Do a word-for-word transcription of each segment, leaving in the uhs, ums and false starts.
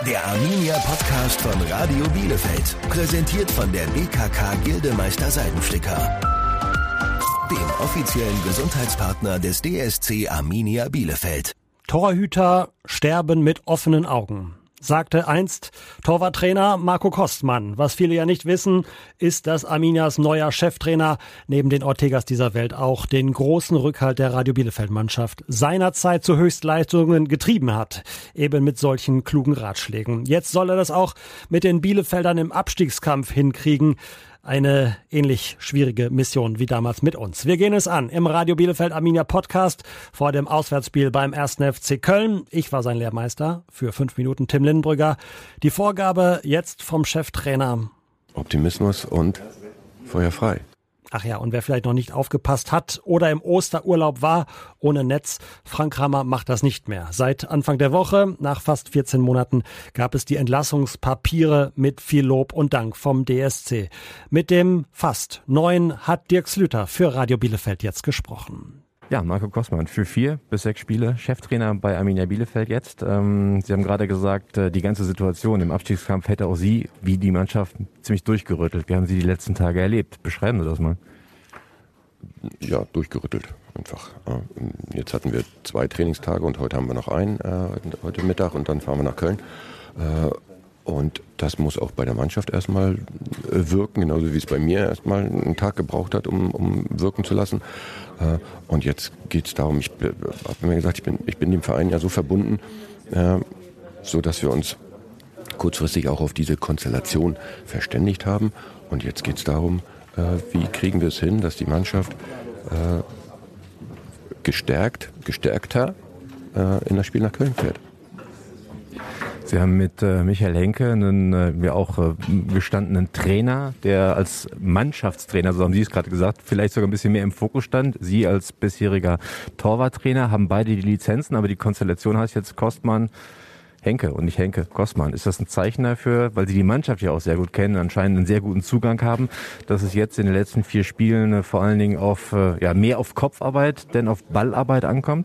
Der Arminia Podcast von Radio Bielefeld. Präsentiert von der B K K Gildemeister Seidensticker. Dem offiziellen Gesundheitspartner des D S C Arminia Bielefeld. Torhüter sterben mit offenen Augen, sagte einst Torwarttrainer Marco Kostmann. Was viele ja nicht wissen, ist, dass Arminias neuer Cheftrainer neben den Ortegas dieser Welt auch den großen Rückhalt der Radio Bielefeld-Mannschaft seinerzeit zu Höchstleistungen getrieben hat. Eben mit solchen klugen Ratschlägen. Jetzt soll er das auch mit den Bielefeldern im Abstiegskampf hinkriegen. Eine ähnlich schwierige Mission wie damals mit uns. Wir gehen es an im Radio Bielefeld Arminia Podcast vor dem Auswärtsspiel beim ersten F C Köln. Ich war sein Lehrmeister für fünf Minuten, Tim Lindenbrügger. Die Vorgabe jetzt vom Cheftrainer. Optimismus und Feuer frei. Ach ja, und wer vielleicht noch nicht aufgepasst hat oder im Osterurlaub war, ohne Netz, Frank Kramer macht das nicht mehr. Seit Anfang der Woche, nach fast vierzehn Monaten, gab es die Entlassungspapiere mit viel Lob und Dank vom D S C. Mit dem fast neuen hat Dirk Slüter für Radio Bielefeld jetzt gesprochen. Ja, Marco Kostmann für vier bis sechs Spiele, Cheftrainer bei Arminia Bielefeld jetzt. Ähm, Sie haben gerade gesagt, äh, die ganze Situation im Abstiegskampf hätte auch Sie, wie die Mannschaft, ziemlich durchgerüttelt. Wie haben Sie die letzten Tage erlebt? Beschreiben Sie das mal. Ja, durchgerüttelt einfach. Jetzt hatten wir zwei Trainingstage und heute haben wir noch einen, äh, heute Mittag, und dann fahren wir nach Köln. Äh, Und das muss auch bei der Mannschaft erstmal wirken, genauso wie es bei mir erstmal einen Tag gebraucht hat, um, um wirken zu lassen. Und jetzt geht es darum, ich habe mir gesagt, ich bin, ich bin dem Verein ja so verbunden, so dass wir uns kurzfristig auch auf diese Konstellation verständigt haben. Und jetzt geht es darum, wie kriegen wir es hin, dass die Mannschaft gestärkt, gestärkter in das Spiel nach Köln fährt. Sie haben mit äh, Michael Henke einen äh, ja auch äh, gestandenen Trainer, der als Mannschaftstrainer, so haben Sie es gerade gesagt, vielleicht sogar ein bisschen mehr im Fokus stand. Sie als bisheriger Torwarttrainer haben beide die Lizenzen, aber die Konstellation heißt jetzt Kostmann, Henke und nicht Henke, Kostmann. Ist das ein Zeichen dafür, weil Sie die Mannschaft ja auch sehr gut kennen, anscheinend einen sehr guten Zugang haben, dass es jetzt in den letzten vier Spielen äh, vor allen Dingen auf äh, ja mehr auf Kopfarbeit, denn auf Ballarbeit ankommt?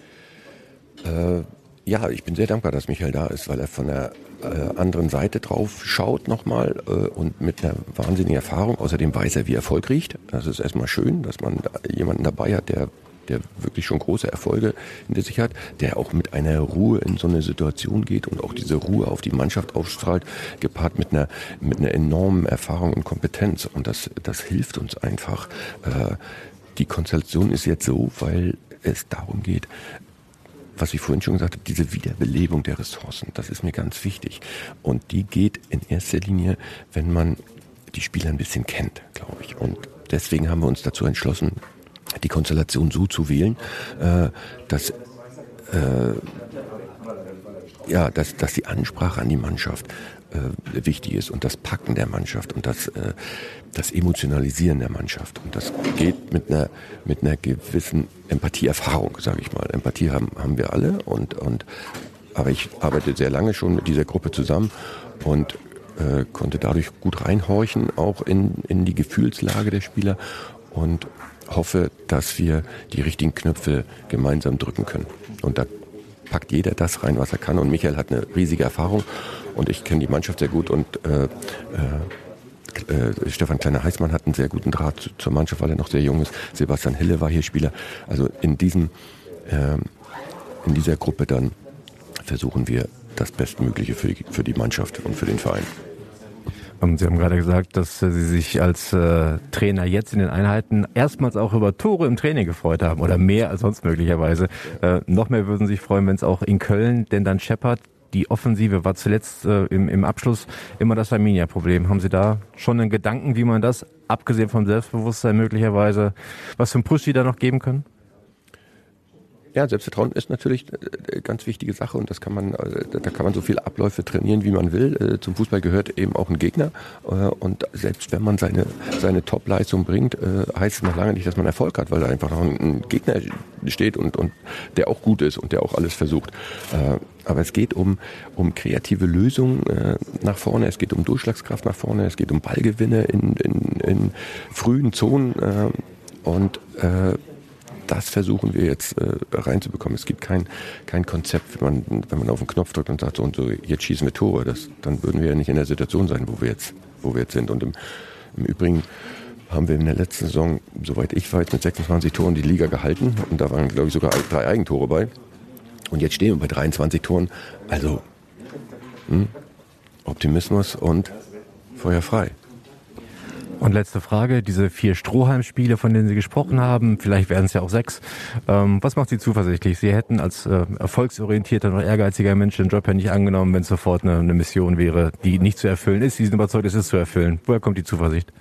Äh Ja, ich bin sehr dankbar, dass Michael da ist, weil er von der äh, anderen Seite drauf schaut nochmal äh, und mit einer wahnsinnigen Erfahrung. Außerdem weiß er, wie Erfolg riecht. Das ist erstmal schön, dass man da jemanden dabei hat, der, der wirklich schon große Erfolge hinter sich hat, der auch mit einer Ruhe in so eine Situation geht und auch diese Ruhe auf die Mannschaft ausstrahlt, gepaart mit einer, mit einer enormen Erfahrung und Kompetenz. Und das, das hilft uns einfach. Äh, die Konstellation ist jetzt so, weil es darum geht, was ich vorhin schon gesagt habe, diese Wiederbelebung der Ressourcen, das ist mir ganz wichtig. Und die geht in erster Linie, wenn man die Spieler ein bisschen kennt, glaube ich. Und deswegen haben wir uns dazu entschlossen, die Konstellation so zu wählen, äh, dass, äh, ja, dass, dass die Ansprache an die Mannschaft äh, wichtig ist und das Packen der Mannschaft und das, äh, das Emotionalisieren der Mannschaft. Und das geht mit einer, mit einer gewissen Empathieerfahrung, sage ich mal. Empathie haben, haben wir alle, und, und, aber ich arbeite sehr lange schon mit dieser Gruppe zusammen und äh, konnte dadurch gut reinhorchen, auch in, in die Gefühlslage der Spieler, und hoffe, dass wir die richtigen Knöpfe gemeinsam drücken können. Und da packt jeder das rein, was er kann. Und Michael hat eine riesige Erfahrung und ich kenne die Mannschaft sehr gut, und äh, äh, äh, Stefan Kleiner-Heißmann hat einen sehr guten Draht zu, zur Mannschaft, weil er noch sehr jung ist. Sebastian Hille war hier Spieler. Also in diesem äh, in dieser Gruppe dann versuchen wir das Bestmögliche für die, für die Mannschaft und für den Verein. Sie haben gerade gesagt, dass Sie sich als äh, Trainer jetzt in den Einheiten erstmals auch über Tore im Training gefreut haben, oder mehr als sonst möglicherweise. Äh, noch mehr würden Sie sich freuen, wenn es auch in Köln denn dann scheppert. Die Offensive war zuletzt äh, im, im Abschluss immer das Arminia-Problem. Haben Sie da schon einen Gedanken, wie man das, abgesehen vom Selbstbewusstsein möglicherweise, was für einen Push Sie da noch geben können? Ja, Selbstvertrauen ist natürlich eine ganz wichtige Sache, und das kann man, da kann man so viele Abläufe trainieren, wie man will. Zum Fußball gehört eben auch ein Gegner, und selbst wenn man seine seine Top-Leistung bringt, heißt es noch lange nicht, dass man Erfolg hat, weil da einfach noch ein Gegner steht und und der auch gut ist und der auch alles versucht. Aber es geht um um kreative Lösungen nach vorne, es geht um Durchschlagskraft nach vorne, es geht um Ballgewinne in in, in frühen Zonen, und das versuchen wir jetzt äh, reinzubekommen. Es gibt kein, kein Konzept, wenn man, wenn man auf den Knopf drückt und sagt, so und so, jetzt schießen wir Tore, das, dann würden wir ja nicht in der Situation sein, wo wir jetzt, wo wir jetzt sind. Und im, im Übrigen haben wir in der letzten Saison, soweit ich weiß, mit sechsundzwanzig Toren die Liga gehalten. Und da waren, glaube ich, sogar drei Eigentore bei. Und jetzt stehen wir bei dreiundzwanzig Toren. Also hm, Optimismus und Feuer frei. Und letzte Frage, diese vier Strohhalmspiele, von denen Sie gesprochen haben, vielleicht werden es ja auch sechs. Ähm, was macht Sie zuversichtlich? Sie hätten als äh, erfolgsorientierter und ehrgeiziger Mensch den Job ja nicht angenommen, wenn es sofort eine, eine Mission wäre, die nicht zu erfüllen ist. Sie sind überzeugt, es ist zu erfüllen. Woher kommt die Zuversicht?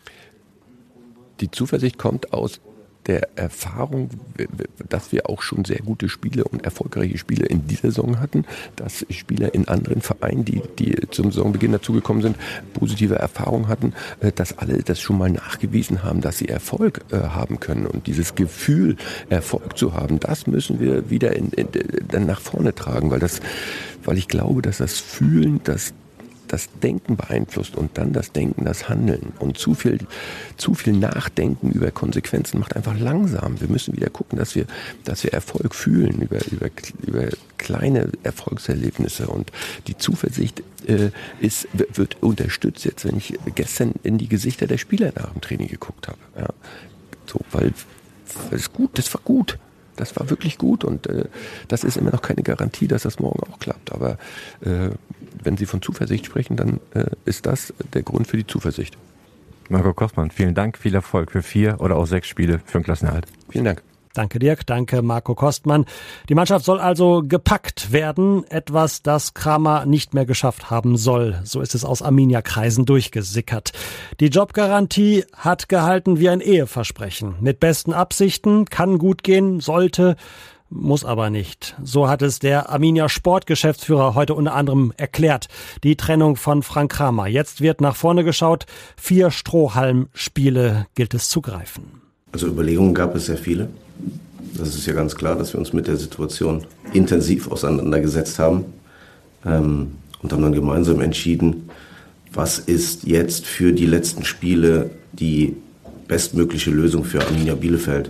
Die Zuversicht kommt aus der Erfahrung, dass wir auch schon sehr gute Spiele und erfolgreiche Spiele in dieser Saison hatten, dass Spieler in anderen Vereinen, die, die zum Saisonbeginn dazugekommen sind, positive Erfahrungen hatten, dass alle das schon mal nachgewiesen haben, dass sie Erfolg äh, haben können. Und dieses Gefühl, Erfolg zu haben, das müssen wir wieder in, in, dann nach vorne tragen, weil das, weil ich glaube, dass das Fühlen, das das Denken beeinflusst und dann das Denken, das Handeln. Und zu viel, zu viel Nachdenken über Konsequenzen macht einfach langsam. Wir müssen wieder gucken, dass wir, dass wir Erfolg fühlen über, über, über kleine Erfolgserlebnisse. Und die Zuversicht äh, ist, wird unterstützt jetzt, wenn ich gestern in die Gesichter der Spieler nach dem Training geguckt habe. Ja, so, weil das ist gut, das war gut. Das war wirklich gut und äh, das ist immer noch keine Garantie, dass das morgen auch klappt. Aber äh, wenn Sie von Zuversicht sprechen, dann äh, ist das der Grund für die Zuversicht. Marco Kostmann, vielen Dank, viel Erfolg für vier oder auch sechs Spiele für den Klassenerhalt. Vielen Dank. Danke Dirk, danke Marco Kostmann. Die Mannschaft soll also gepackt werden, etwas, das Kramer nicht mehr geschafft haben soll. So ist es aus Arminia-Kreisen durchgesickert. Die Jobgarantie hat gehalten wie ein Eheversprechen. Mit besten Absichten, kann gut gehen, sollte, muss aber nicht. So hat es der Arminia-Sportgeschäftsführer heute unter anderem erklärt. Die Trennung von Frank Kramer. Jetzt wird nach vorne geschaut. Vier Strohhalmspiele gilt es zu greifen. Also Überlegungen gab es sehr viele. Das ist ja ganz klar, dass wir uns mit der Situation intensiv auseinandergesetzt haben ähm, und haben dann gemeinsam entschieden, was ist jetzt für die letzten Spiele die bestmögliche Lösung für Arminia Bielefeld.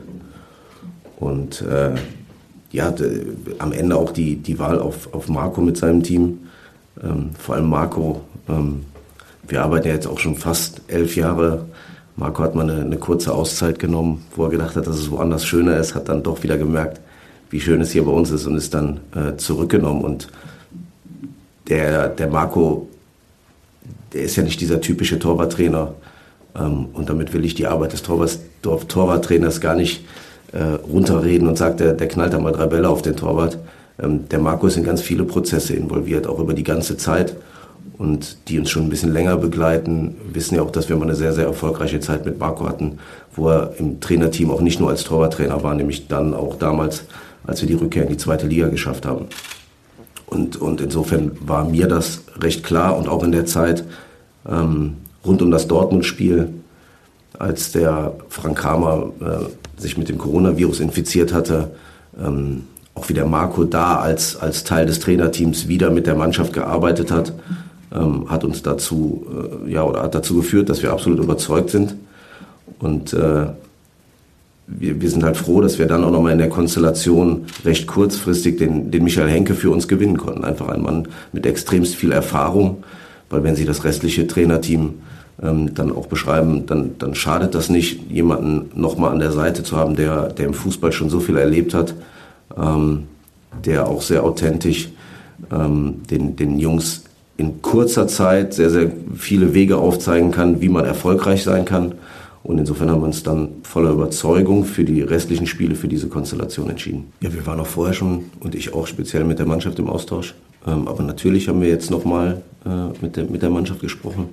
Und äh, ja, de, am Ende auch die, die Wahl auf, auf Marco mit seinem Team. Ähm, vor allem Marco, ähm, wir arbeiten ja jetzt auch schon fast elf Jahre. Marco hat mal eine, eine kurze Auszeit genommen, wo er gedacht hat, dass es woanders schöner ist, hat dann doch wieder gemerkt, wie schön es hier bei uns ist und ist dann äh, zurückgenommen. Und der, der Marco, der ist ja nicht dieser typische Torwarttrainer. Ähm, und damit will ich die Arbeit des Torwart, Torwarttrainers gar nicht äh, runterreden und sagt, der, der knallt da mal drei Bälle auf den Torwart. Ähm, der Marco ist in ganz viele Prozesse involviert, auch über die ganze Zeit. Und die uns schon ein bisschen länger begleiten, wissen ja auch, dass wir mal eine sehr, sehr erfolgreiche Zeit mit Marco hatten, wo er im Trainerteam auch nicht nur als Torwarttrainer war, nämlich dann auch damals, als wir die Rückkehr in die zweite Liga geschafft haben. Und, und insofern war mir das recht klar und auch in der Zeit ähm, rund um das Dortmund-Spiel, als der Frank Kramer äh, sich mit dem Coronavirus infiziert hatte, ähm, auch wie der Marco da als, als Teil des Trainerteams wieder mit der Mannschaft gearbeitet hat, ähm, hat uns dazu, äh, ja, oder hat dazu geführt, dass wir absolut überzeugt sind. Und äh, wir, wir sind halt froh, dass wir dann auch nochmal in der Konstellation recht kurzfristig den, den Michael Henke für uns gewinnen konnten. Einfach ein Mann mit extremst viel Erfahrung, weil wenn Sie das restliche Trainerteam ähm, dann auch beschreiben, dann, dann schadet das nicht, jemanden nochmal an der Seite zu haben, der, der im Fußball schon so viel erlebt hat, ähm, der auch sehr authentisch ähm, den, den Jungs in kurzer Zeit sehr, sehr viele Wege aufzeigen kann, wie man erfolgreich sein kann. Und insofern haben wir uns dann voller Überzeugung für die restlichen Spiele, für diese Konstellation entschieden. Ja, wir waren auch vorher schon, und ich auch speziell mit der Mannschaft im Austausch. Ähm, aber natürlich haben wir jetzt nochmal äh, mit, der, mit der Mannschaft gesprochen.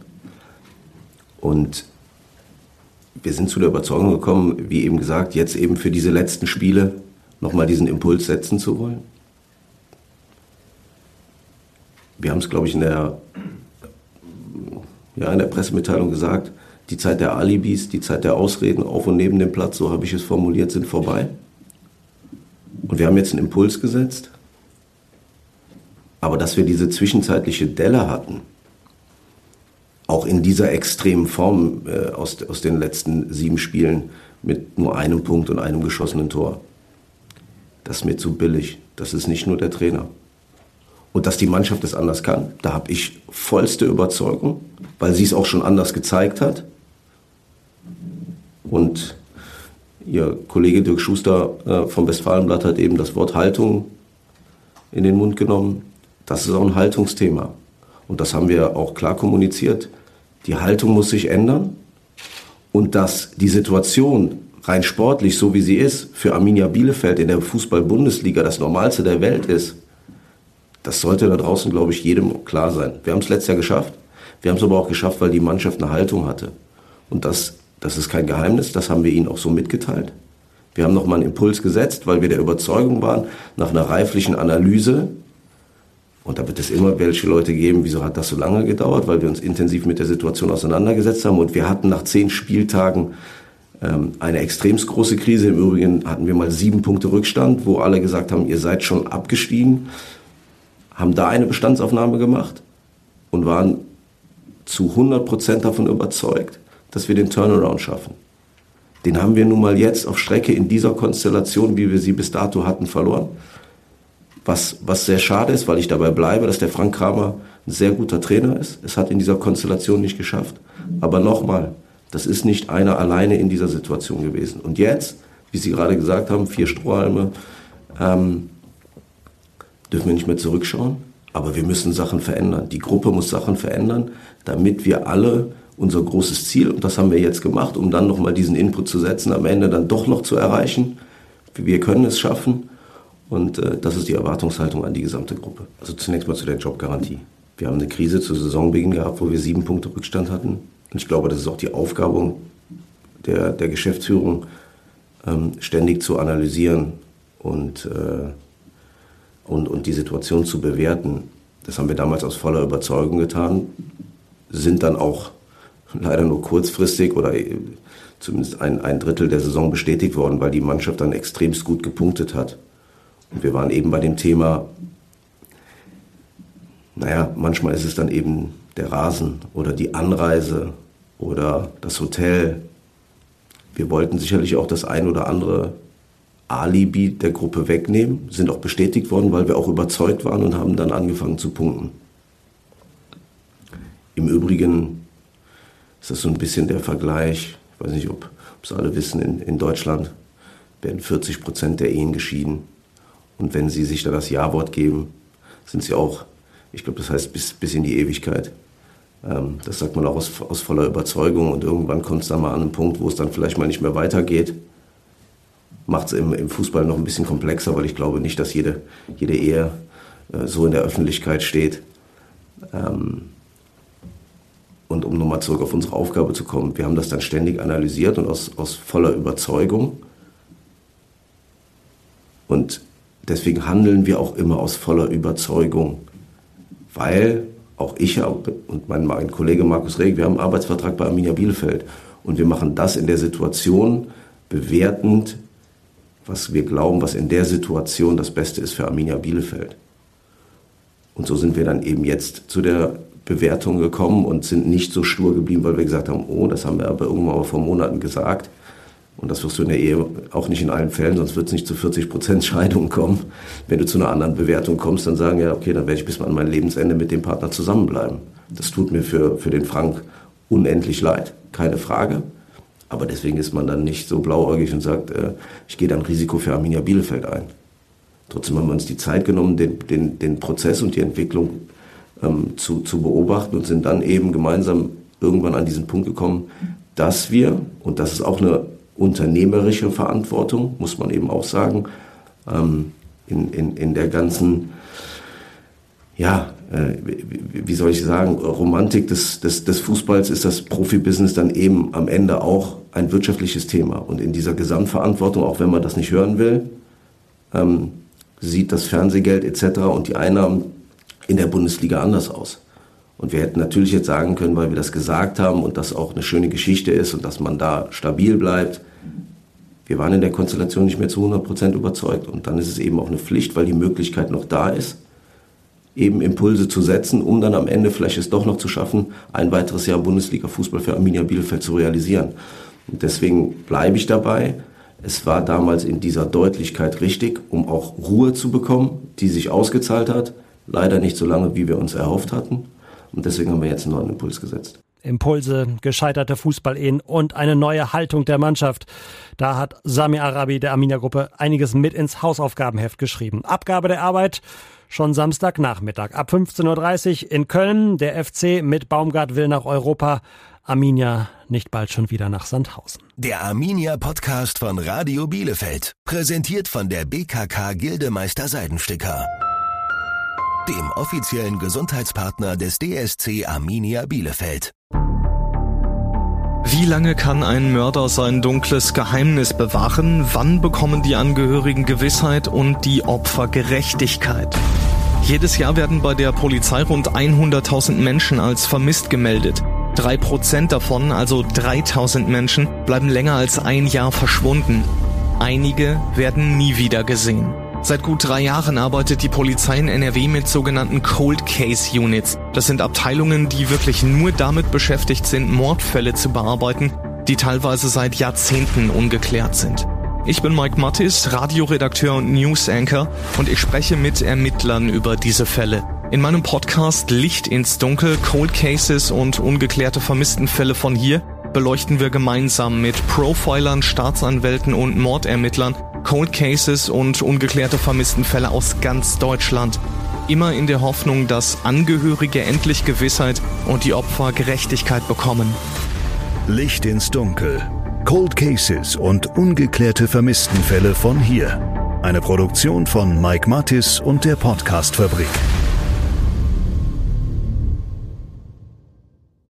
Und wir sind zu der Überzeugung gekommen, wie eben gesagt, jetzt eben für diese letzten Spiele nochmal diesen Impuls setzen zu wollen. Wir haben es, glaube ich, in der, ja, in der Pressemitteilung gesagt, die Zeit der Alibis, die Zeit der Ausreden auf und neben dem Platz, so habe ich es formuliert, sind vorbei. Und wir haben jetzt einen Impuls gesetzt. Aber dass wir diese zwischenzeitliche Delle hatten, auch in dieser extremen Form äh, aus, aus den letzten sieben Spielen mit nur einem Punkt und einem geschossenen Tor. Das ist mir zu billig. Das ist nicht nur der Trainer. Und dass die Mannschaft es anders kann, da habe ich vollste Überzeugung, weil sie es auch schon anders gezeigt hat. Und Ihr Kollege Dirk Schuster äh, vom Westfalenblatt hat eben das Wort Haltung in den Mund genommen. Das ist auch ein Haltungsthema. Und das haben wir auch klar kommuniziert. Die Haltung muss sich ändern. Und dass die Situation rein sportlich, so wie sie ist, für Arminia Bielefeld in der Fußball-Bundesliga das Normalste der Welt ist, das sollte da draußen, glaube ich, jedem klar sein. Wir haben es letztes Jahr geschafft. Wir haben es aber auch geschafft, weil die Mannschaft eine Haltung hatte. Und das, das ist kein Geheimnis, das haben wir ihnen auch so mitgeteilt. Wir haben nochmal einen Impuls gesetzt, weil wir der Überzeugung waren, nach einer reiflichen Analyse, und da wird es immer welche Leute geben, wieso hat das so lange gedauert, weil wir uns intensiv mit der Situation auseinandergesetzt haben. Und wir hatten nach zehn Spieltagen ähm, eine extremst große Krise. Im Übrigen hatten wir mal sieben Punkte Rückstand, wo alle gesagt haben, ihr seid schon abgestiegen. Haben da eine Bestandsaufnahme gemacht und waren zu hundert Prozent davon überzeugt, dass wir den Turnaround schaffen. Den haben wir nun mal jetzt auf Strecke in dieser Konstellation, wie wir sie bis dato hatten, verloren. Was, was sehr schade ist, weil ich dabei bleibe, dass der Frank Kramer ein sehr guter Trainer ist. Es hat in dieser Konstellation nicht geschafft. Aber nochmal, das ist nicht einer alleine in dieser Situation gewesen. Und jetzt, wie Sie gerade gesagt haben, vier Strohhalme, ähm, dürfen wir nicht mehr zurückschauen, aber wir müssen Sachen verändern. Die Gruppe muss Sachen verändern, damit wir alle unser großes Ziel, und das haben wir jetzt gemacht, um dann nochmal diesen Input zu setzen, am Ende dann doch noch zu erreichen. Wir können es schaffen und äh, das ist die Erwartungshaltung an die gesamte Gruppe. Also zunächst mal zu der Jobgarantie. Wir haben eine Krise zu Saisonbeginn gehabt, wo wir sieben Punkte Rückstand hatten. Und ich glaube, das ist auch die Aufgabe der, der Geschäftsführung, ähm, ständig zu analysieren und äh, Und, und die Situation zu bewerten. Das haben wir damals aus voller Überzeugung getan, sind dann auch leider nur kurzfristig oder zumindest ein, ein Drittel der Saison bestätigt worden, weil die Mannschaft dann extremst gut gepunktet hat. Und wir waren eben bei dem Thema, naja, manchmal ist es dann eben der Rasen oder die Anreise oder das Hotel. Wir wollten sicherlich auch das ein oder andere Alibi der Gruppe wegnehmen, sind auch bestätigt worden, weil wir auch überzeugt waren und haben dann angefangen zu punkten. Im Übrigen ist das so ein bisschen der Vergleich, ich weiß nicht, ob es alle wissen, in, in Deutschland werden vierzig Prozent der Ehen geschieden. Und wenn sie sich da das Ja-Wort geben, sind sie auch, ich glaube, das heißt bis, bis in die Ewigkeit. Ähm, das sagt man auch aus, aus voller Überzeugung und irgendwann kommt es dann mal an einen Punkt, wo es dann vielleicht mal nicht mehr weitergeht. Macht es im, im Fußball noch ein bisschen komplexer, weil ich glaube nicht, dass jede, jede Ehe äh, so in der Öffentlichkeit steht. Ähm, und um nochmal zurück auf unsere Aufgabe zu kommen, wir haben das dann ständig analysiert und aus, aus voller Überzeugung. Und deswegen handeln wir auch immer aus voller Überzeugung, weil auch ich und mein, mein Kollege Markus Reg, wir haben einen Arbeitsvertrag bei Arminia Bielefeld und wir machen das in der Situation bewertend, was wir glauben, was in der Situation das Beste ist für Arminia Bielefeld. Und so sind wir dann eben jetzt zu der Bewertung gekommen und sind nicht so stur geblieben, weil wir gesagt haben, oh, das haben wir aber irgendwann mal vor Monaten gesagt. Und das wirst du in der Ehe auch nicht in allen Fällen, sonst wird es nicht zu vierzig Prozent Scheidungen kommen. Wenn du zu einer anderen Bewertung kommst, dann sagen, ja, okay, dann werde ich bis an mein Lebensende mit dem Partner zusammenbleiben. Das tut mir für, für den Frank unendlich leid, keine Frage. Aber deswegen ist man dann nicht so blauäugig und sagt, äh, ich gehe dann Risiko für Arminia Bielefeld ein. Trotzdem haben wir uns die Zeit genommen, den, den, den Prozess und die Entwicklung ähm, zu, zu beobachten und sind dann eben gemeinsam irgendwann an diesen Punkt gekommen, dass wir, und das ist auch eine unternehmerische Verantwortung, muss man eben auch sagen, ähm, in, in, in der ganzen, ja, äh, wie, wie soll ich sagen, Romantik des, des, des Fußballs ist das Profibusiness dann eben am Ende auch ein wirtschaftliches Thema. Und in dieser Gesamtverantwortung, auch wenn man das nicht hören will, ähm, sieht das Fernsehgeld et cetera und die Einnahmen in der Bundesliga anders aus. Und wir hätten natürlich jetzt sagen können, weil wir das gesagt haben und das auch eine schöne Geschichte ist und dass man da stabil bleibt. Wir waren in der Konstellation nicht mehr zu hundert Prozent überzeugt. Und dann ist es eben auch eine Pflicht, weil die Möglichkeit noch da ist, eben Impulse zu setzen, um dann am Ende vielleicht es doch noch zu schaffen, ein weiteres Jahr Bundesliga-Fußball für Arminia Bielefeld zu realisieren. Und deswegen bleibe ich dabei. Es war damals in dieser Deutlichkeit richtig, um auch Ruhe zu bekommen, die sich ausgezahlt hat. Leider nicht so lange, wie wir uns erhofft hatten. Und deswegen haben wir jetzt einen neuen Impuls gesetzt. Impulse, gescheiterte Fußball-Ehen und eine neue Haltung der Mannschaft. Da hat Sami Arabi der Arminia-Gruppe einiges mit ins Hausaufgabenheft geschrieben. Abgabe der Arbeit schon Samstagnachmittag ab fünfzehn Uhr dreißig in Köln. Der F C mit Baumgart will nach Europa. Arminia nicht bald schon wieder nach Sandhausen. Der Arminia-Podcast von Radio Bielefeld. Präsentiert von der B K K Gildemeister Seidensticker, dem offiziellen Gesundheitspartner des D S C Arminia Bielefeld. Wie lange kann ein Mörder sein dunkles Geheimnis bewahren? Wann bekommen die Angehörigen Gewissheit und die Opfer Gerechtigkeit? Jedes Jahr werden bei der Polizei rund hunderttausend Menschen als vermisst gemeldet. Drei Prozent davon, also dreitausend Menschen, bleiben länger als ein Jahr verschwunden. Einige werden nie wieder gesehen. Seit gut drei Jahren arbeitet die Polizei in N R W mit sogenannten Cold Case Units. Das sind Abteilungen, die wirklich nur damit beschäftigt sind, Mordfälle zu bearbeiten, die teilweise seit Jahrzehnten ungeklärt sind. Ich bin Mike Mattis, Radioredakteur und News Anchor, und ich spreche mit Ermittlern über diese Fälle. In meinem Podcast Licht ins Dunkel, Cold Cases und ungeklärte Vermisstenfälle von hier beleuchten wir gemeinsam mit Profilern, Staatsanwälten und Mordermittlern Cold Cases und ungeklärte Vermisstenfälle aus ganz Deutschland. Immer in der Hoffnung, dass Angehörige endlich Gewissheit und die Opfer Gerechtigkeit bekommen. Licht ins Dunkel. Cold Cases und ungeklärte Vermisstenfälle von hier. Eine Produktion von Mike Mattis und der Podcast-Fabrik.